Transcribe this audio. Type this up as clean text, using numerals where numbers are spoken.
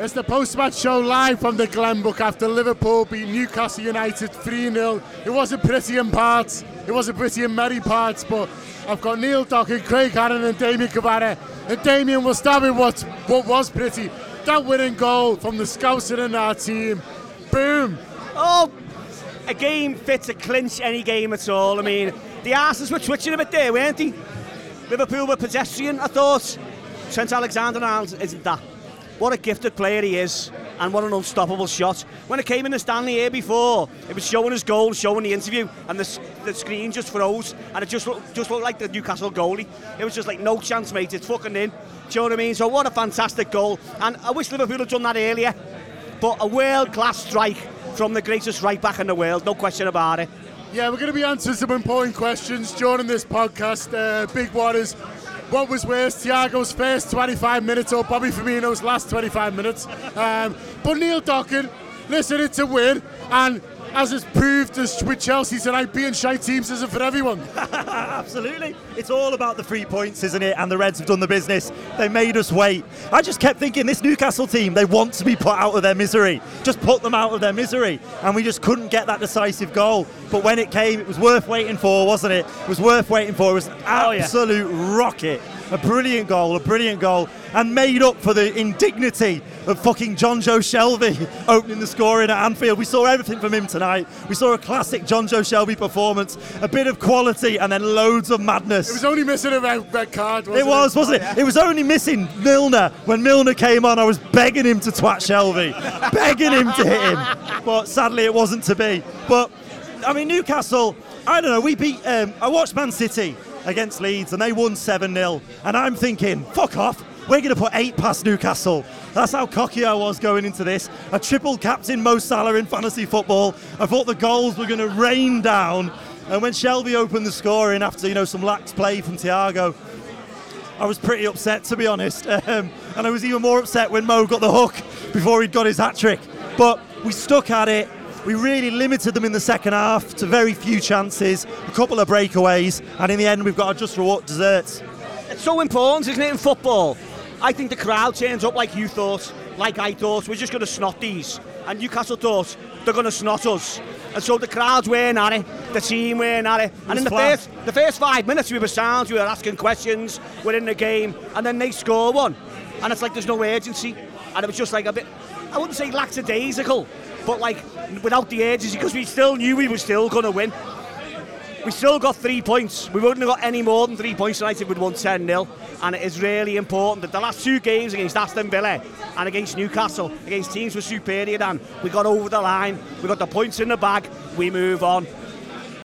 It's the post-match show live from the Glenbook after Liverpool beat Newcastle United 3-0. It wasn't pretty in parts, it wasn't pretty in many parts, but I've got Neil Dockett, Craig Hannon and Damien Cavara. And Damien will start with what was pretty. That winning goal from the Scouser in our team. Boom. Oh, a game fit to clinch any game at all. I mean, the Arsenals were twitching a bit there, weren't they? Liverpool were pedestrian, I thought. Trent Alexander-Arnold isn't that. What a gifted player he is, and what an unstoppable shot. When it came in the Stanley here before, it was showing his goal, showing the interview, and the screen just froze, and it just looked like the Newcastle goalie. It was just like, no chance, mate, it's fucking in. Do you know what I mean? So what a fantastic goal, and I wish Liverpool had done that earlier. But a world-class strike from the greatest right-back in the world, no question about it. Yeah, we're going to be answering some important questions during this podcast. Big one is, what was worse, Thiago's first 25 minutes or Bobby Firmino's last 25 minutes? But Neil Dockett, listen, it's a win, and as it's proved with Chelsea tonight, being shy teams isn't for everyone. Absolutely. It's all about the 3 points, isn't it? And the Reds have done the business. They made us wait. I just kept thinking, this Newcastle team, they want to be put out of their misery. Just put them out of their misery. And we just couldn't get that decisive goal. But when it came, it was worth waiting for, wasn't it? It was worth waiting for. It was an absolute rocket. A brilliant goal, and made up for the indignity of fucking Jonjo Shelvey opening the scoring at Anfield. We saw everything from him tonight. We saw a classic Jonjo Shelvey performance, a bit of quality, and then loads of madness. It was only missing a red card, wasn't it? Wasn't it? It was only missing Milner. When Milner came on, I was begging him to twat Shelvey, begging him to hit him. But sadly, it wasn't to be. But, I mean, Newcastle, I don't know, we beat... I watched Man City against Leeds and they won 7-0, and I'm thinking, fuck off, we're going to put 8 past Newcastle. That's how cocky I was going into this. I triple captain Mo Salah in fantasy football. I thought the goals were going to rain down, and when Shelvey opened the scoring after some lax play from Thiago, I was pretty upset, to be honest, and I was even more upset when Mo got the hook before he'd got his hat-trick. But we stuck at it. We really limited them in the second half to very few chances, a couple of breakaways, and in the end we've got our just reward desserts. It's so important, isn't it, in football? I think the crowd turns up like you thought, like I thought, we're just going to snot these. And Newcastle thought they're going to snot us. And so the crowds weren't at it, the team weren't at it. And in the first 5 minutes we were sound, we were asking questions, we're in the game, and then they score one. And it's like there's no urgency. And it was just like a bit, I wouldn't say lackadaisical, but like without the urgency, because we still knew we were still going to win. We still got 3 points. We wouldn't have got any more than 3 points tonight if we'd won 10-0. And it is really important that the last 2 games against Aston Villa and against Newcastle, against teams we're superior than, we got over the line, we got the points in the bag, we move on.